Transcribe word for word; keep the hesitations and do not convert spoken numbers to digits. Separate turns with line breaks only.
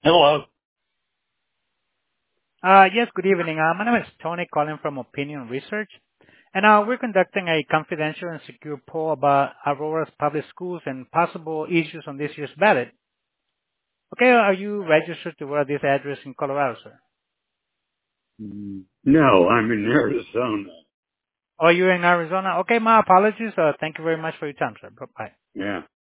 Hello.
Uh, yes, good evening. Uh, my name is Tony calling from Opinion Research, and uh, we're conducting a confidential and secure poll about Aurora's public schools and possible issues on this year's ballot. Okay, are you registered to wear this address in Colorado, sir?
Mm, No, I'm in Arizona.
Or you're in Arizona? Okay, my apologies. Uh, thank you very much for your time, sir. Bye.
Yeah.